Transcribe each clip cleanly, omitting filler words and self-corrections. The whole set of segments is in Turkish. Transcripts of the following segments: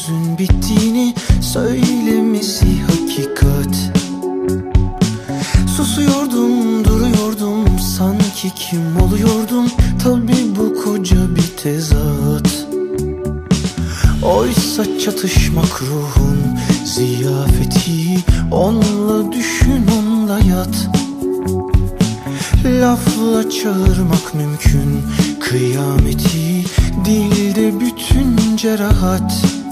sözün bittiğini söylemesi hakikat. Susuyordum, duruyordum, sanki kim oluyordum? Tabii bu koca bir tezat. Oysa çatışmak ruhun ziyafeti, onunla düşün, onunla yat. Lafla çağırmak mümkün kıyameti, dilde bütün cerahat.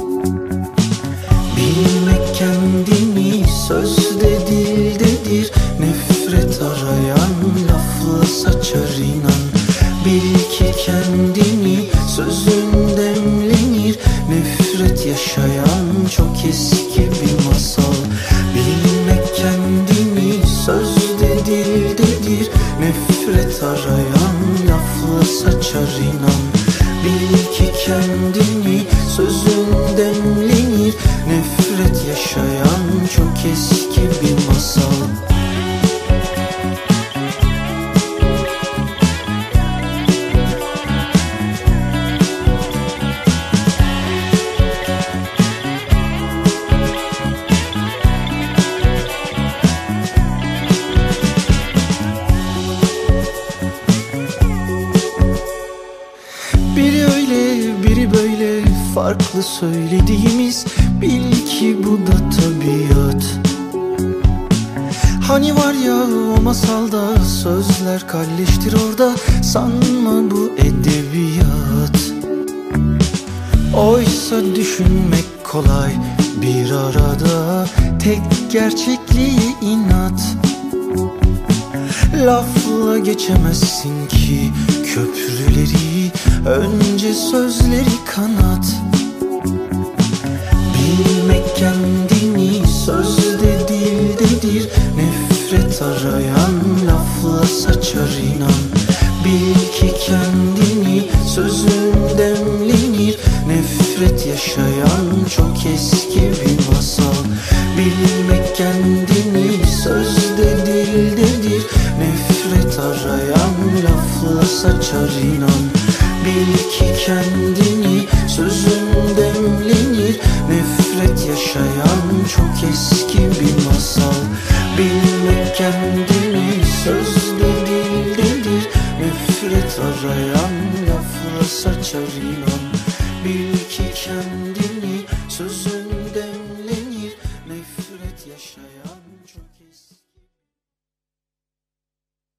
Bilmek kendini sözde dildedir, nefret arayan lafla saçar inan. Bil ki kendini sözün demlenir, nefret yaşayan çok eski bir masal. Bilmek kendini sözde dildedir, nefret arayan lafla saçar inan. Bil ki kendini sözün demlenir, nefret yaşayan çok eski bir masal. Biri öyle, biri böyle, farklı söylediğimiz, bil ki bu da tabiat. Hani var ya o masalda, sözler kalleştir orada, sanma bu edebiyat. Oysa düşünmek kolay bir arada, tek gerçekliği inat. Lafla geçemezsin ki köprüleri, önce sözleri kanat. Bilmek kendini sözde dildedir, nefret arayan lafla saçar inan. Bil ki kendini sözün demlenir, nefret yaşayan çok eski bir masal. Bilmek kendini sözde dildedir, nefret arayan lafla saçar inan. Bil ki kendini sözün demlenir, nefret yaşayan çok eski bir masal. Bilmek kendini sözde dildedir, nefret arayan lafla saçar inan. Bil ki kendini sözün demlenir, nefret yaşayan